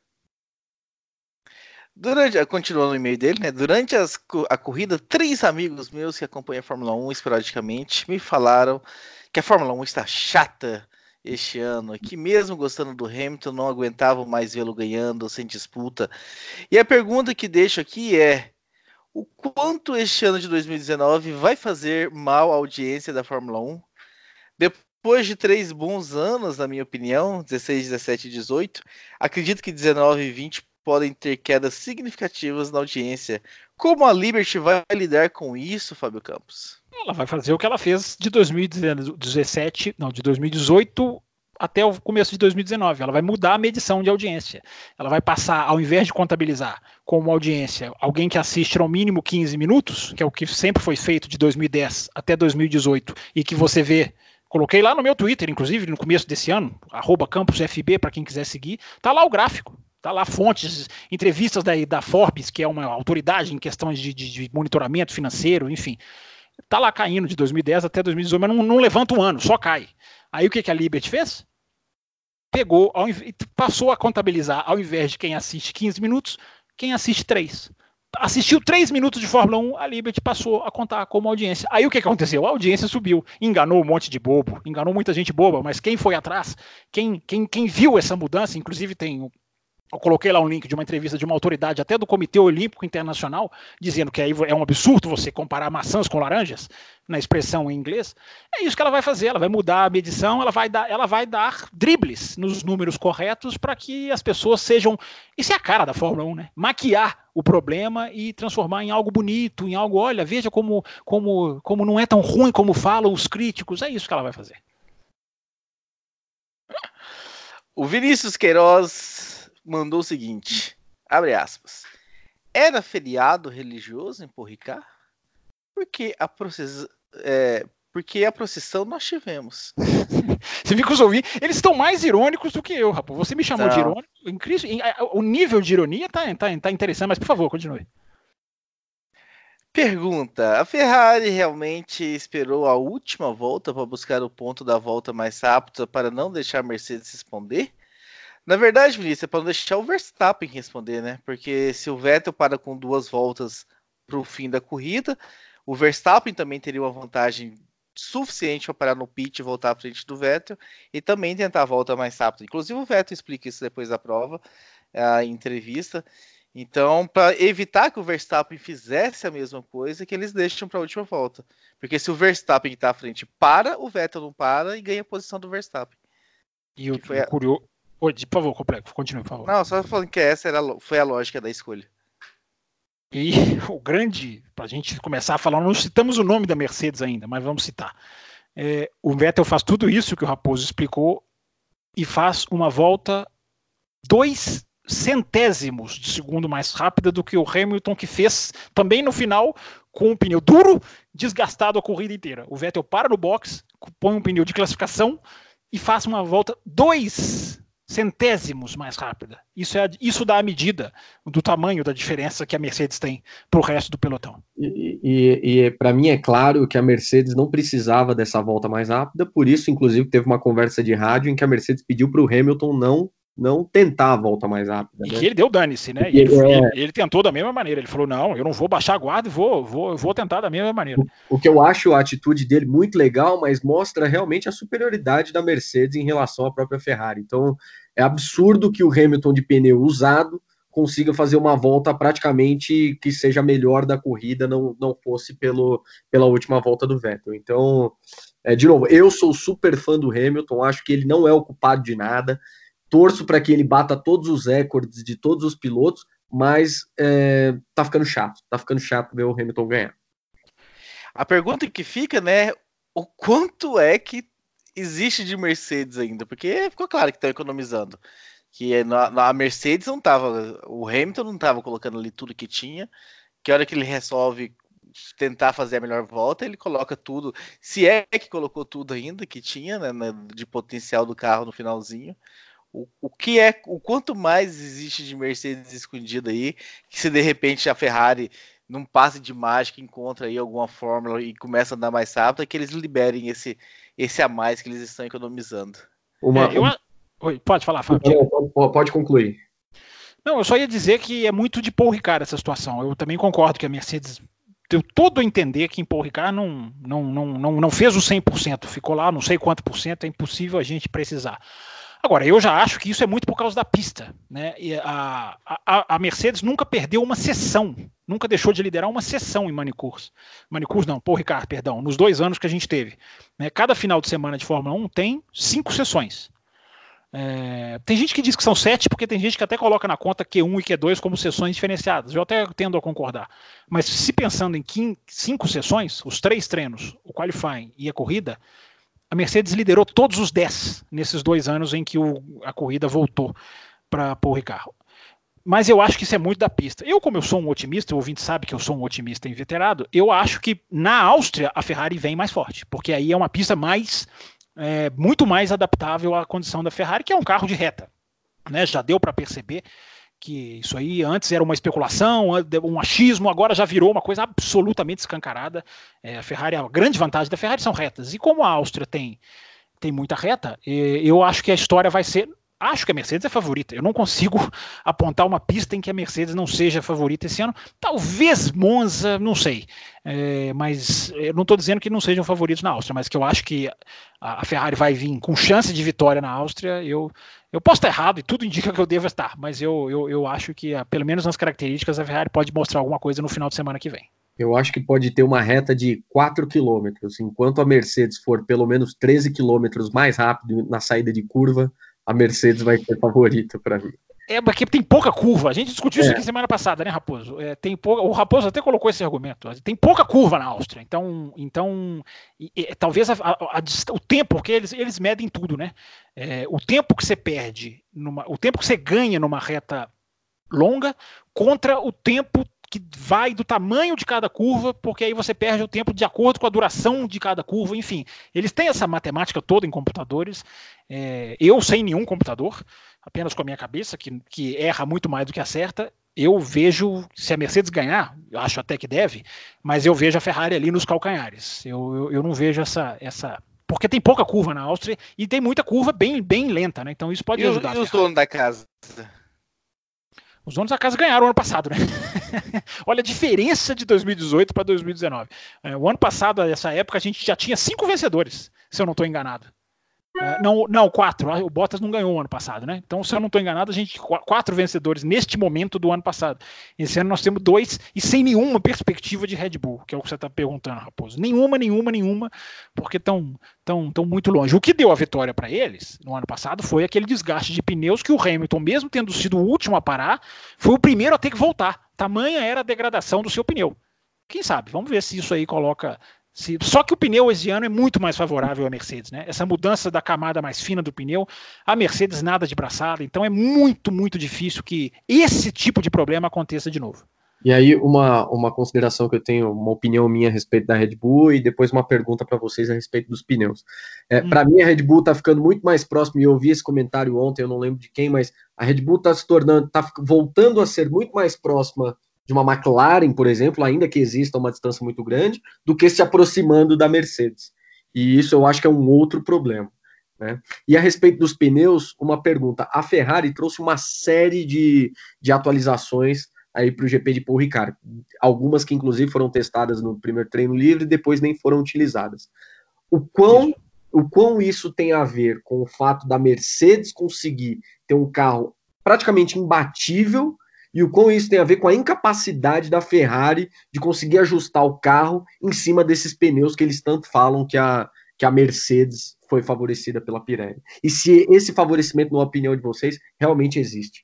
Continuando o e-mail dele, né? Durante a corrida, 3 amigos meus que acompanham a Fórmula 1 esporadicamente me falaram que a Fórmula 1 está chata este ano, que mesmo gostando do Hamilton, não aguentavam mais vê-lo ganhando sem disputa. E a pergunta que deixo aqui é: o quanto este ano de 2019 vai fazer mal à audiência da Fórmula 1? Depois de 3 bons anos, na minha opinião, 16, 17 e 18, acredito que 19 e 20 podem ter quedas significativas na audiência. Como a Liberty vai lidar com isso, Fábio Campos? Ela vai fazer o que ela fez de 2018 até o começo de 2019. Ela vai mudar a medição de audiência. Ela vai passar, ao invés de contabilizar como audiência alguém que assiste ao mínimo 15 minutos, que é o que sempre foi feito de 2010 até 2018, e que você vê, coloquei lá no meu Twitter, inclusive no começo desse ano, @campusfb, para quem quiser seguir, tá lá o gráfico. Tá lá fontes, entrevistas da Forbes, que é uma autoridade em questões de monitoramento financeiro, enfim. Tá lá caindo de 2010 até 2018, mas não levanta um ano, só cai. Aí o que a Liberty fez? Pegou, passou a contabilizar, ao invés de quem assiste 15 minutos, quem assiste 3. Assistiu 3 minutos de Fórmula 1, a Liberty passou a contar como audiência. Aí o que aconteceu? A audiência subiu, enganou um monte de bobo, enganou muita gente boba, mas quem foi atrás, quem viu essa mudança, inclusive eu coloquei lá um link de uma entrevista de uma autoridade até do Comitê Olímpico Internacional, dizendo que aí é um absurdo você comparar maçãs com laranjas, na expressão em inglês. É isso que ela vai fazer, ela vai mudar a medição, ela vai dar dribles nos números corretos para que as pessoas sejam... Isso é a cara da Fórmula 1, né? Maquiar o problema e transformar em algo bonito, em algo, olha, veja como não é tão ruim como falam os críticos. É isso que ela vai fazer. O Vinícius Queiroz mandou o seguinte, abre aspas, era feriado religioso em Paul Ricard? Porque a procissão nós tivemos. Você viu que os ouvintes, eles estão mais irônicos do que eu, rapaz. Você me chamou de irônico, o nível de ironia tá interessante, mas por favor, continue. Pergunta, a Ferrari realmente esperou a última volta para buscar o ponto da volta mais rápida para não deixar a Mercedes responder? Na verdade, Vinícius, é para não deixar o Verstappen responder, né? Porque se o Vettel para com 2 voltas para o fim da corrida, o Verstappen também teria uma vantagem suficiente para parar no pit e voltar à frente do Vettel e também tentar a volta mais rápida. Inclusive o Vettel explica isso depois da prova, em entrevista. Então, para evitar que o Verstappen fizesse a mesma coisa, que eles deixam para a última volta. Porque se o Verstappen que está à frente para, o Vettel não para e ganha a posição do Verstappen. E o curioso... Por favor, continue, por favor. Não, só falando que essa foi a lógica da escolha. E o grande, para a gente começar a falar, não citamos o nome da Mercedes ainda, mas vamos citar. O Vettel faz tudo isso que o Raposo explicou e faz uma volta 2 centésimos de segundo mais rápida do que o Hamilton, que fez também no final com um pneu duro, desgastado a corrida inteira. O Vettel para no box, põe um pneu de classificação e faz uma volta 2 centésimos mais rápida. Isso dá a medida do tamanho da diferença que a Mercedes tem para o resto do pelotão. E para mim é claro que a Mercedes não precisava dessa volta mais rápida, por isso, inclusive, teve uma conversa de rádio em que a Mercedes pediu para o Hamilton não tentar a volta mais rápida. E né? que ele deu dane-se, né? Ele tentou da mesma maneira. Ele falou, não, eu não vou baixar a guarda e vou tentar da mesma maneira. O que eu acho a atitude dele muito legal, mas mostra realmente a superioridade da Mercedes em relação à própria Ferrari. Então, é absurdo que o Hamilton de pneu usado consiga fazer uma volta praticamente que seja a melhor da corrida, não fosse pela última volta do Vettel. Então, de novo, eu sou super fã do Hamilton, acho que ele não é o culpado de nada, torço para que ele bata todos os recordes de todos os pilotos, mas tá ficando chato ver o Hamilton ganhar. A pergunta que fica, né, o quanto é que existe de Mercedes ainda? Porque ficou claro que estão economizando, que a Mercedes não estava, o Hamilton não estava colocando ali tudo que tinha, que a hora que ele resolve tentar fazer a melhor volta, ele coloca tudo, se é que colocou tudo ainda que tinha, né, de potencial do carro no finalzinho. O quanto mais existe de Mercedes escondida aí, que se de repente a Ferrari num passe de mágica encontra aí alguma fórmula e começa a andar mais rápido, é que eles liberem esse a mais que eles estão economizando. Oi, pode falar, Fábio. Pode concluir. Não, eu só ia dizer que é muito de Paul Ricard essa situação. Eu também concordo que a Mercedes deu todo a entender que em Paul Ricard não fez o 100%, ficou lá não sei quanto por cento, é impossível a gente precisar. Agora, eu já acho que isso é muito por causa da pista, né? E a Mercedes nunca perdeu uma sessão, nunca deixou de liderar uma sessão em Manicours. Paul Ricard, perdão, nos 2 anos que a gente teve. Né? Cada final de semana de Fórmula 1 tem 5 sessões. Tem gente que diz que são 7, porque tem gente que até coloca na conta Q1 e Q2 como sessões diferenciadas. Eu até tendo a concordar. Mas se pensando em 5 sessões, os 3 treinos, o qualifying e a corrida, A Mercedes liderou todos os 10 nesses 2 anos em que a corrida voltou para Paul Ricard. Mas eu acho que isso é muito da pista. Como eu sou um otimista, o ouvinte sabe que eu sou um otimista inveterado, eu acho que na Áustria a Ferrari vem mais forte, porque aí é uma pista muito mais adaptável à condição da Ferrari, que é um carro de reta. Né? Já deu para perceber que isso aí antes era uma especulação, um achismo, agora já virou uma coisa absolutamente escancarada. A grande vantagem da Ferrari são retas. E como a Áustria tem muita reta, eu acho que a história vai ser... Acho que a Mercedes é favorita. Eu não consigo apontar uma pista em que a Mercedes não seja favorita esse ano. Talvez Monza, não sei. Mas eu não estou dizendo que não sejam favoritos na Áustria, mas que eu acho que a Ferrari vai vir com chance de vitória na Áustria. Eu posso estar errado e tudo indica que eu devo estar, mas eu acho que, pelo menos nas características, a Ferrari pode mostrar alguma coisa no final de semana que vem. Eu acho que pode ter uma reta de 4 km, enquanto a Mercedes for pelo menos 13 km mais rápido na saída de curva, a Mercedes vai ser favorita para mim. Porque tem pouca curva. A gente discutiu isso aqui semana passada, né, Raposo? O Raposo até colocou esse argumento. Tem pouca curva na Áustria. Então talvez o tempo, porque eles medem tudo, né? O tempo que você perde, o tempo que você ganha numa reta longa contra o tempo que vai do tamanho de cada curva, porque aí você perde o tempo de acordo com a duração de cada curva, enfim. Eles têm essa matemática toda em computadores, eu sem nenhum computador, apenas com a minha cabeça, que erra muito mais do que acerta. Eu vejo, se a Mercedes ganhar, acho até que deve, mas eu vejo a Ferrari ali nos calcanhares. Eu não vejo essa... Porque tem pouca curva na Áustria e tem muita curva bem, bem lenta, né? Então isso pode ajudar. E os donos da casa? Os donos da casa ganharam ano passado, né? Olha a diferença de 2018 para 2019. O ano passado, nessa época, a gente já tinha 5 vencedores, se eu não estou enganado. Não, 4. O Bottas não ganhou o ano passado, né? Então, se eu não estou enganado, a gente 4 vencedores neste momento do ano passado. Esse ano nós temos 2 e sem nenhuma perspectiva de Red Bull, que é o que você está perguntando, Raposo. Nenhuma, porque estão muito longe. O que deu a vitória para eles no ano passado foi aquele desgaste de pneus que o Hamilton, mesmo tendo sido o último a parar, foi o primeiro a ter que voltar. Tamanha era a degradação do seu pneu. Quem sabe? Vamos ver se isso aí coloca... Só que o pneu esse ano é muito mais favorável à Mercedes, né? Essa mudança da camada mais fina do pneu, a Mercedes nada de braçada, então é muito, muito difícil que esse tipo de problema aconteça de novo. E aí uma consideração que eu tenho, uma opinião minha a respeito da Red Bull e depois uma pergunta para vocês a respeito dos pneus. Para mim a Red Bull está ficando muito mais próximo, e eu ouvi esse comentário ontem, eu não lembro de quem, mas a Red Bull está voltando a ser muito mais próxima de uma McLaren, por exemplo, ainda que exista uma distância muito grande, do que se aproximando da Mercedes. E isso eu acho que é um outro problema, né? E a respeito dos pneus, uma pergunta. A Ferrari trouxe uma série de atualizações aí para o GP de Paul Ricard. Algumas que inclusive foram testadas no primeiro treino livre e depois nem foram utilizadas. O quão isso tem a ver com o fato da Mercedes conseguir ter um carro praticamente imbatível, e o quão isso tem a ver com a incapacidade da Ferrari de conseguir ajustar o carro em cima desses pneus que eles tanto falam que a Mercedes foi favorecida pela Pirelli. E se esse favorecimento, na opinião de vocês, realmente existe?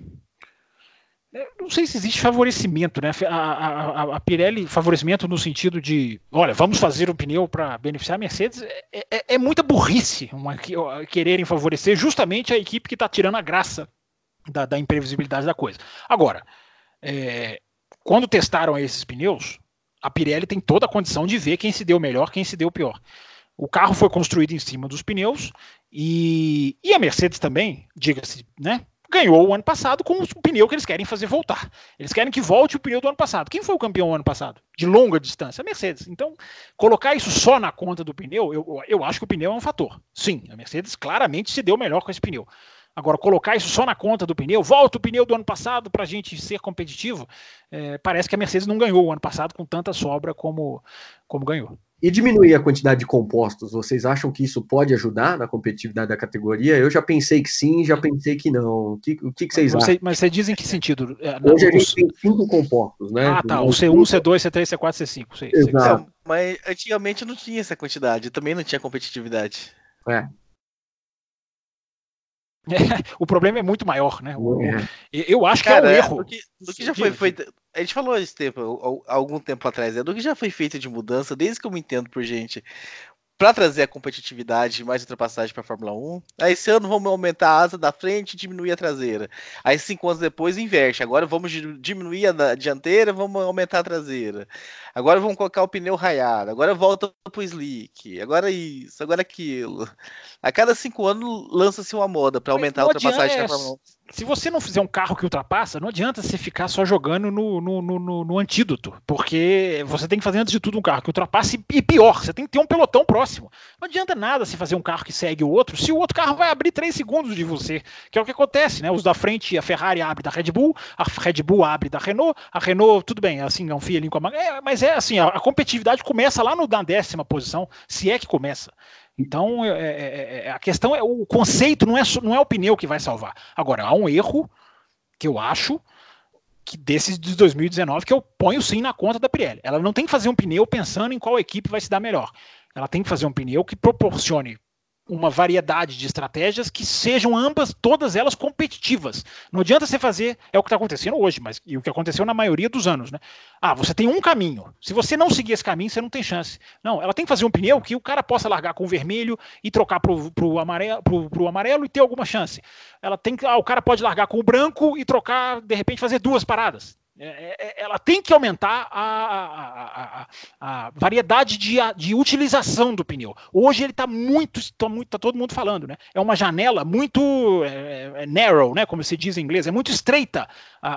Não sei se existe favorecimento, né? A Pirelli, favorecimento no sentido de, olha, vamos fazer um pneu para beneficiar a Mercedes, é muita burrice quererem favorecer justamente a equipe que está tirando a graça da imprevisibilidade da coisa. Agora, quando testaram esses pneus, a Pirelli tem toda a condição de ver quem se deu melhor, quem se deu pior. O carro foi construído em cima dos pneus e a Mercedes também, diga-se, né, ganhou o ano passado com o pneu que eles querem fazer voltar. Eles querem que volte o pneu do ano passado. Quem foi o campeão ano passado? De longa distância? A Mercedes. Então, colocar isso só na conta do pneu, eu acho que o pneu é um fator. Sim, a Mercedes claramente se deu melhor com esse pneu. Agora, colocar isso só na conta do pneu, volta o pneu do ano passado para a gente ser competitivo, parece que a Mercedes não ganhou o ano passado com tanta sobra como ganhou. E diminuir a quantidade de compostos, vocês acham que isso pode ajudar na competitividade da categoria? Eu já pensei que sim, já pensei que não. O que vocês acham? Mas você diz em que sentido? Hoje a gente tem 5 compostos, né? Ah, tá. O C1, C2, C3, C4, C5. Sei. Exato. Mas antigamente não tinha essa quantidade, também não tinha competitividade. O problema é muito maior, né? Eu acho que é um erro. Do que já foi feito. A gente falou esse tempo, algum tempo atrás, do que já foi feito de mudança, desde que eu me entendo por gente. para trazer a competitividade e mais ultrapassagem para a Fórmula 1. Aí esse ano vamos aumentar a asa da frente e diminuir a traseira. Aí 5 anos depois inverte. Agora vamos diminuir a dianteira, vamos aumentar a traseira. Agora vamos colocar o pneu raiado. Agora volta para o slick. Agora isso, agora aquilo. A cada 5 anos lança-se uma moda para aumentar a ultrapassagem da Fórmula 1. Se você não fizer um carro que ultrapassa, não adianta você ficar só jogando no antídoto, porque você tem que fazer antes de tudo um carro que ultrapasse e pior, você tem que ter um pelotão próximo. Não adianta nada se fazer um carro que segue o outro, se o outro carro vai abrir 3 segundos de você, que é o que acontece, né? Os da frente, a Ferrari abre da Red Bull, a Red Bull abre da Renault, a Renault, tudo bem, assim, não fia ali com a... mas é assim, a competitividade começa lá na 10ª posição, se é que começa. Então, a questão é o conceito, não é o pneu que vai salvar. Agora, há um erro que eu acho que desses de 2019 que eu ponho sim na conta da Pirelli. Ela não tem que fazer um pneu pensando em qual equipe vai se dar melhor. Ela tem que fazer um pneu que proporcione uma variedade de estratégias que sejam todas elas competitivas. Não adianta você fazer, é o que está acontecendo hoje, mas e o que aconteceu na maioria dos anos, né? Você tem um caminho. Se você não seguir esse caminho, você não tem chance. Não, ela tem que fazer um pneu que o cara possa largar com o vermelho e trocar pro amarelo e ter alguma chance. Ela tem que, o cara pode largar com o branco e trocar, de repente, fazer 2 paradas. Ela tem que aumentar a variedade de utilização do pneu. Hoje ele está tá todo mundo falando, né? É uma janela muito narrow, né? Como se diz em inglês, é muito estreita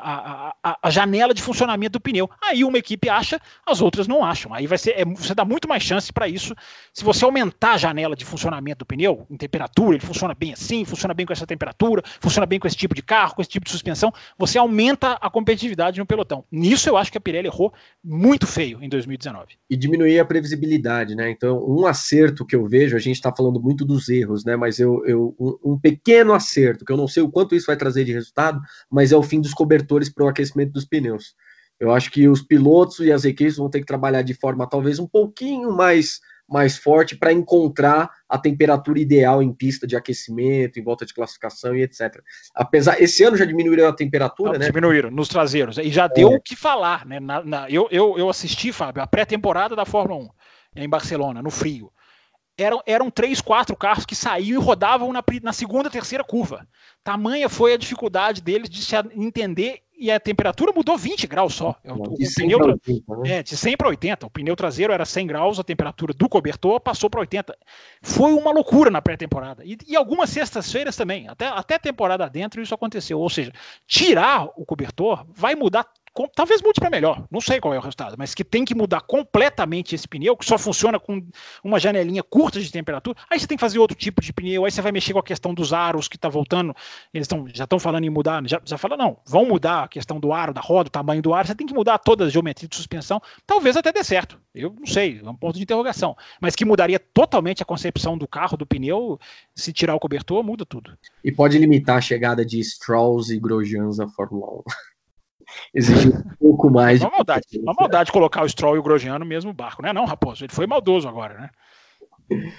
a janela de funcionamento do pneu. Aí uma equipe acha, as outras não acham. Aí você dá muito mais chance para isso. Se você aumentar a janela de funcionamento do pneu, em temperatura, ele funciona bem assim, funciona bem com essa temperatura, funciona bem com esse tipo de carro, com esse tipo de suspensão, você aumenta a competitividade no pelotão. Nisso eu acho que a Pirelli errou muito feio em 2019. E diminuir a previsibilidade, né? Então, um acerto que eu vejo, a gente está falando muito dos erros, né? Mas um pequeno acerto, que eu não sei o quanto isso vai trazer de resultado, mas é o fim dos cobertores para o aquecimento dos pneus. Eu acho que os pilotos e as equipes vão ter que trabalhar de forma talvez um pouquinho mais forte para encontrar a temperatura ideal em pista de aquecimento, em volta de classificação e etc. Apesar, esse ano já diminuíram a temperatura, né? Diminuíram nos traseiros, e já deu o que falar, né? Eu assisti, Fábio, a pré-temporada da Fórmula 1 em Barcelona, no frio. Eram 3, 4 carros que saíam e rodavam na segunda, terceira curva. Tamanha foi a dificuldade deles de se entender, e a temperatura mudou 20 graus só. De 100 para 80, né? De 100 para 80. O pneu traseiro era 100 graus, a temperatura do cobertor passou para 80. Foi uma loucura na pré-temporada. E algumas sextas-feiras também. Até temporada dentro isso aconteceu. Ou seja, tirar o cobertor vai mudar. Talvez mude para melhor, não sei qual é o resultado, mas que tem que mudar completamente esse pneu, que só funciona com uma janelinha curta de temperatura. Aí você tem que fazer outro tipo de pneu, aí você vai mexer com a questão dos aros que está voltando, eles já estão falando em mudar, já falaram, não, vão mudar a questão do aro, da roda, o tamanho do aro, você tem que mudar toda a geometria de suspensão, talvez até dê certo, eu não sei, é um ponto de interrogação, mas que mudaria totalmente a concepção do carro, do pneu, se tirar o cobertor, muda tudo. E pode limitar a chegada de Strolls e Grosjeans à Fórmula 1. Exigir um pouco mais. Uma maldade colocar o Stroll e o Grosjean no mesmo barco, né? Não, Raposo, ele foi maldoso agora, né?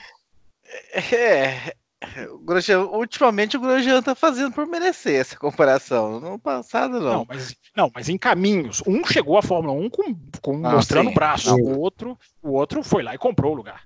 Ultimamente o Grosjean tá fazendo por merecer essa comparação. No passado, não. Mas em caminhos. Um chegou à Fórmula 1 mostrando o braço. O outro foi lá e comprou o lugar.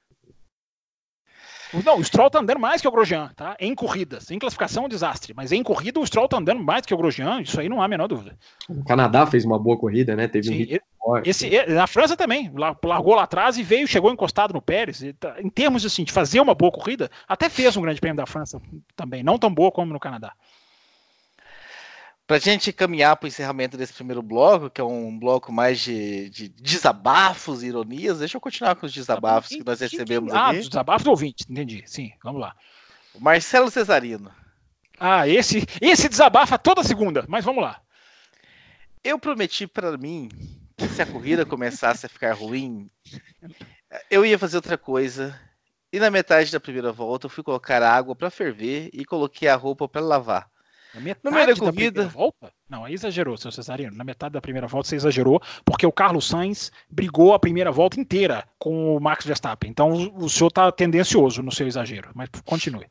Não, o Stroll tá andando mais que o Grosjean, tá? Em corridas. Em classificação, um desastre. Mas em corrida, o Stroll tá andando mais que o Grosjean. Isso aí não há a menor dúvida. O Canadá fez uma boa corrida, né? Teve na França também. Largou lá atrás e chegou encostado no Pérez. Em termos assim, de fazer uma boa corrida, até fez um grande prêmio da França também. Não tão boa como no Canadá. Para a gente caminhar para o encerramento desse primeiro bloco, que é um bloco mais de desabafos e ironias, deixa eu continuar com os desabafos que nós recebemos aqui. Dos desabafos do ouvinte, entendi. Sim, vamos lá. O Marcelo Cesarino. Esse desabafa toda segunda, mas vamos lá. Eu prometi para mim que se a corrida começasse a ficar ruim, eu ia fazer outra coisa. E na metade da primeira volta, eu fui colocar água para ferver e coloquei a roupa para lavar. Na metade da primeira volta? Não, aí exagerou, seu Cesarino. Na metade da primeira volta você exagerou, porque o Carlos Sainz brigou a primeira volta inteira com o Max Verstappen. Então o senhor está tendencioso no seu exagero, mas continue.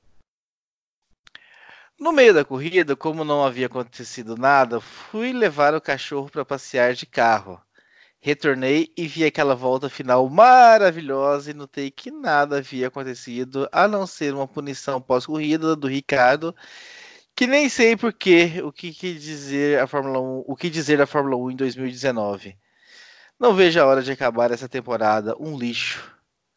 No meio da corrida, como não havia acontecido nada, fui levar o cachorro para passear de carro. Retornei e vi aquela volta final maravilhosa e notei que nada havia acontecido, a não ser uma punição pós-corrida do Ricciardo, que nem sei porquê, o que dizer da Fórmula 1 em 2019. Não vejo a hora de acabar essa temporada, um lixo.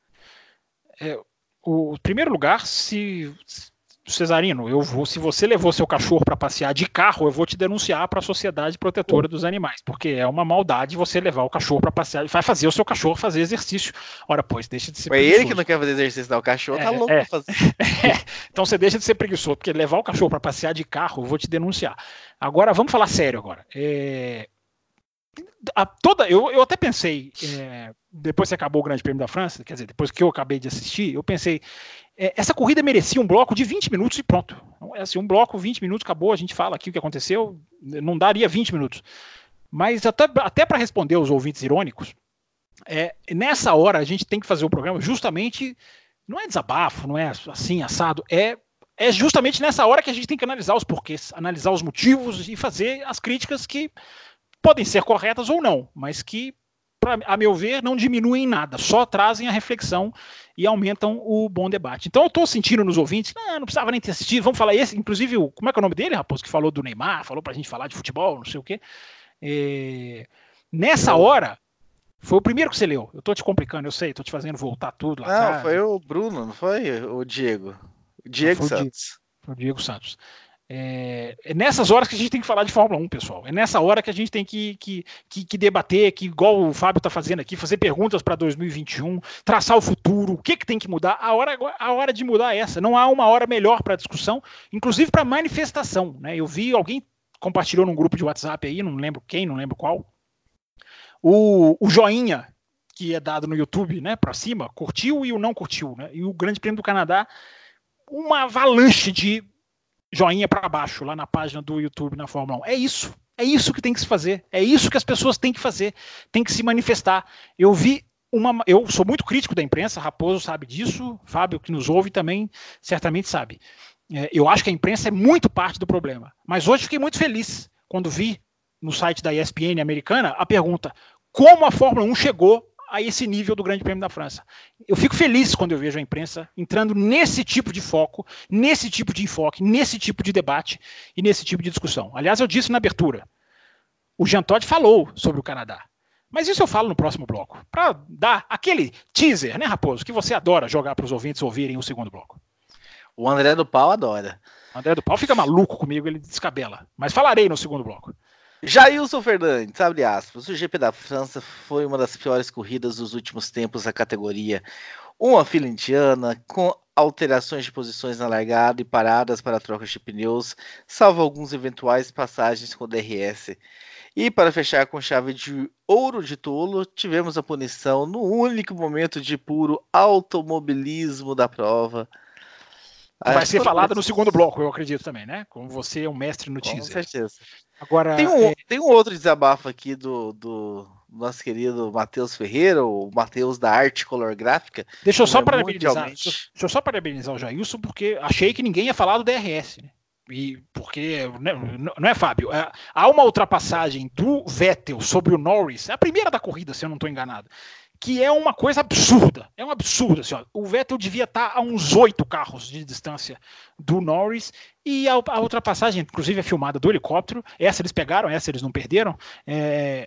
O primeiro lugar, Cesarino, se você levou seu cachorro para passear de carro, eu vou te denunciar para a Sociedade Protetora dos Animais, porque é uma maldade você levar o cachorro para passear e vai fazer o seu cachorro fazer exercício. Ora, pois, deixa de ser preguiçoso. preguiçoso. Ele que não quer fazer exercício, não, o cachorro tá louco pra fazer. Então você deixa de ser preguiçoso, porque levar o cachorro para passear de carro, eu vou te denunciar. Agora, vamos falar sério agora. Eu até pensei, depois que acabou o Grande Prêmio da França, quer dizer, depois que eu acabei de assistir, eu pensei, essa corrida merecia um bloco de 20 minutos e pronto. Assim, um bloco, 20 minutos, acabou, a gente fala aqui o que aconteceu, não daria 20 minutos. Mas até para responder aos ouvintes irônicos, nessa hora a gente tem que fazer o programa justamente, não é desabafo, não é assim, assado, é justamente nessa hora que a gente tem que analisar os porquês, analisar os motivos e fazer as críticas que podem ser corretas ou não, mas que, a meu ver, não diminuem nada, só trazem a reflexão e aumentam o bom debate. Então eu estou sentindo nos ouvintes, não precisava nem ter assistido, vamos falar esse, inclusive, como é que é o nome dele, Raposo, que falou do Neymar, falou pra gente falar de futebol, não sei o quê. Nessa hora, foi o primeiro que você leu, eu estou te complicando, eu sei, estou te fazendo voltar tudo lá atrás. Não, foi o Bruno, não foi o Diego. O Diego Santos. Foi o Diego Santos. É nessas horas que a gente tem que falar de Fórmula 1, pessoal. É nessa hora que a gente tem que debater, que igual o Fábio está fazendo aqui, fazer perguntas para 2021, traçar o futuro, o que tem que mudar. A hora de mudar é essa. Não há uma hora melhor para discussão, inclusive para manifestação, né? Eu vi, alguém compartilhou num grupo de WhatsApp aí, não lembro quem, não lembro qual, o joinha que é dado no YouTube, né, para cima, curtiu e o não curtiu, né? E o Grande Prêmio do Canadá, uma avalanche de joinha para baixo lá na página do YouTube na Fórmula 1. É isso que tem que se fazer, é isso que as pessoas têm que fazer, tem que se manifestar. Eu sou muito crítico da imprensa, Raposo sabe disso, Fábio que nos ouve também certamente sabe. Eu acho que a imprensa é muito parte do problema, mas hoje fiquei muito feliz quando vi no site da ESPN americana a pergunta: como a Fórmula 1 chegou a esse nível do Grande Prêmio da França? Eu fico feliz quando eu vejo a imprensa entrando nesse tipo de foco, nesse tipo de enfoque, nesse tipo de debate e nesse tipo de discussão. Aliás, eu disse na abertura, o Jean Todt falou sobre o Canadá, mas isso eu falo no próximo bloco, para dar aquele teaser, né, Raposo, que você adora jogar para os ouvintes ouvirem o segundo bloco. O André do Pau adora. O André do Pau fica maluco comigo, ele descabela, mas falarei no segundo bloco. Jailson Fernandes, abre aspas, o GP da França foi uma das piores corridas dos últimos tempos da categoria. Uma fila indiana, com alterações de posições na largada e paradas para trocas de pneus, salvo alguns eventuais passagens com DRS. E para fechar com chave de ouro de tolo, tivemos a punição no único momento de puro automobilismo da prova. Vai ser falada no segundo bloco, eu acredito também, né? Como você é um mestre no teaser. Com certeza. Agora, tem um outro desabafo aqui do nosso querido Matheus Ferreira, o Matheus da Arte Color Gráfica. Deixa eu só parabenizar o Jailson, porque achei que ninguém ia falar do DRS, né? E porque, não é, Fábio? Há uma ultrapassagem do Vettel sobre o Norris, é a primeira da corrida, se eu não estou enganado, que é uma coisa absurda. É um absurdo. Assim, ó. O Vettel devia estar a uns 8 carros de distância do Norris, e a ultrapassagem, inclusive, é filmada do helicóptero. Essa eles pegaram, essa eles não perderam. É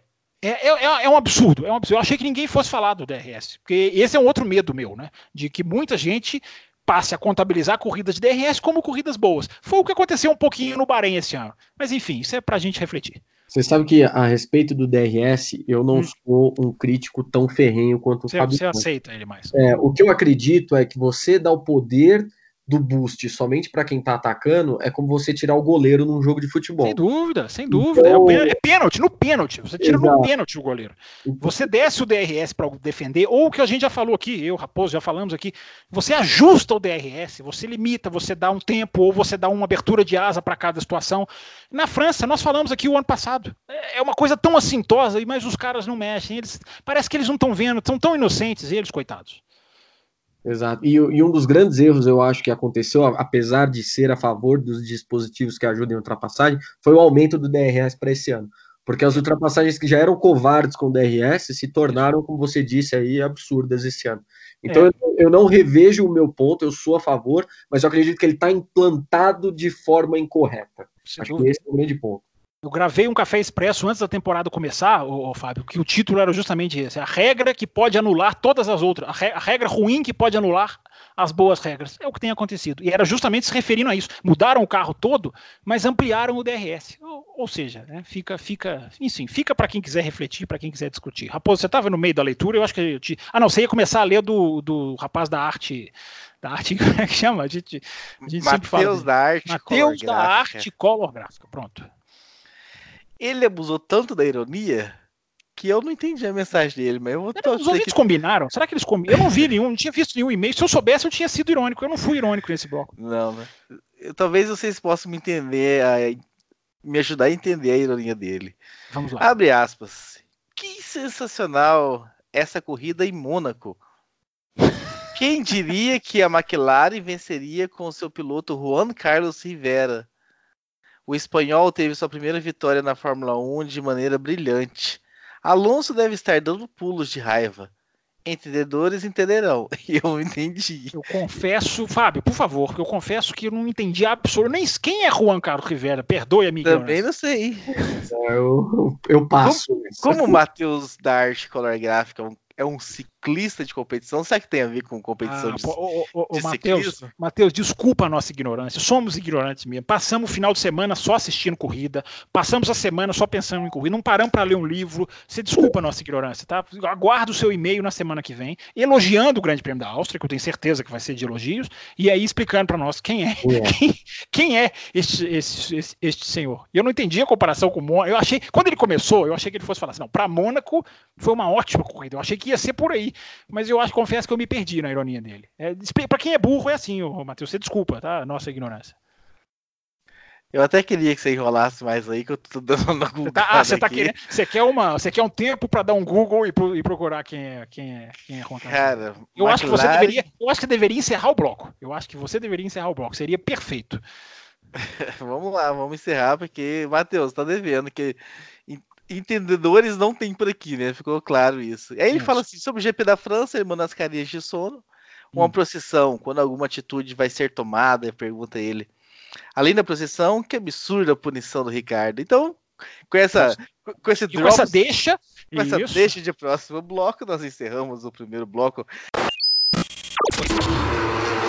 um absurdo. Eu achei que ninguém fosse falar do DRS, porque esse é um outro medo meu, né? De que muita gente passe a contabilizar corridas de DRS como corridas boas. Foi o que aconteceu um pouquinho no Bahrein esse ano. Mas enfim, isso é pra gente refletir. Você sabe que a respeito do DRS, eu não sou um crítico tão ferrenho quanto o Fábio. Você aceita ele mais. O que eu acredito é que você dá o poder do boost somente para quem tá atacando é como você tirar o goleiro num jogo de futebol. Sem dúvida. Então, é pênalti, no pênalti. Você tira no pênalti o goleiro. Você desce o DRS para defender, ou o que a gente já falou aqui, eu, Raposo, já falamos aqui, você ajusta o DRS, você limita, você dá um tempo, ou você dá uma abertura de asa para cada situação. Na França, nós falamos aqui o ano passado, é uma coisa tão assintosa, mas os caras não mexem, parece que eles não estão vendo, são tão inocentes, eles, coitados. Exato. E um dos grandes erros, eu acho, que aconteceu, apesar de ser a favor dos dispositivos que ajudem a ultrapassagem, foi o aumento do DRS para esse ano. Porque as ultrapassagens que já eram covardes com o DRS se tornaram, como você disse aí, absurdas esse ano. Então eu não revejo o meu ponto, eu sou a favor, mas eu acredito que ele está implantado de forma incorreta. Acho que esse é o grande ponto. Eu gravei um Café Expresso antes da temporada começar, Fábio, que o título era justamente esse: a regra que pode anular todas as outras, a regra ruim que pode anular as boas regras. É o que tem acontecido. E era justamente se referindo a isso. Mudaram o carro todo, mas ampliaram o DRS. Ou seja, né, fica para quem quiser refletir, para quem quiser discutir. Raposo, você estava no meio da leitura, eu acho que você ia começar a ler do rapaz da arte, como é que chama? A gente sempre fala. Matheus da Arte. Matheus da Arte Color Gráfica. Pronto. Ele abusou tanto da ironia que eu não entendi a mensagem dele, mas eu vou... Os ouvintes combinaram? Será que eles combinaram? Eu não vi nenhum, não tinha visto nenhum e-mail. Se eu soubesse, eu tinha sido irônico. Eu não fui irônico nesse bloco. Não. Talvez vocês possam me entender, me ajudar a entender a ironia dele. Vamos lá. Abre aspas. Que sensacional essa corrida em Mônaco. Quem diria que a McLaren venceria com seu piloto Juan Carlos Rivera? O espanhol teve sua primeira vitória na Fórmula 1 de maneira brilhante. Alonso deve estar dando pulos de raiva. Entendedores entenderão. E eu entendi. Eu confesso, Fábio, por favor, que eu confesso que eu não entendi absolutamente nem quem é Juan Carlos Rivera. Perdoe, amigo. Também não sei. Eu passo. Como o Matheus da Arte Color Gráfica é um ciclista de competição, será que tem a ver com competição de ciclismo? Matheus, desculpa a nossa ignorância, somos ignorantes mesmo, passamos o final de semana só assistindo corrida, passamos a semana só pensando em corrida, não paramos para ler um livro, você desculpa a nossa ignorância, tá? Aguardo o seu e-mail na semana que vem, elogiando o Grande Prêmio da Áustria, que eu tenho certeza que vai ser de elogios, e aí explicando para nós quem é este senhor. E eu não entendi a comparação com o Mônaco, quando ele começou, eu achei que ele fosse falar assim, não, para Mônaco foi uma ótima corrida, eu achei que ia ser por aí, mas eu confesso que eu me perdi na ironia dele. Para quem é burro é assim, Matheus, você desculpa, tá? Nossa ignorância. Eu até queria que você enrolasse mais aí, que eu tô dando uma Google. Você quer um tempo para dar um Google e procurar quem é Cara, eu acho que deveria encerrar o bloco. Eu acho que você deveria encerrar o bloco, seria perfeito. Vamos lá, vamos encerrar, porque, Matheus, tá devendo que entendedores não tem por aqui, né? Ficou claro isso. Aí ele fala assim, sobre o GP da França, ele manda as carinhas de sono, uma procissão, quando alguma atitude vai ser tomada, pergunta ele. Além da procissão, que absurda a punição do Ricardo. Então, com essa deixa de próximo bloco, nós encerramos o primeiro bloco.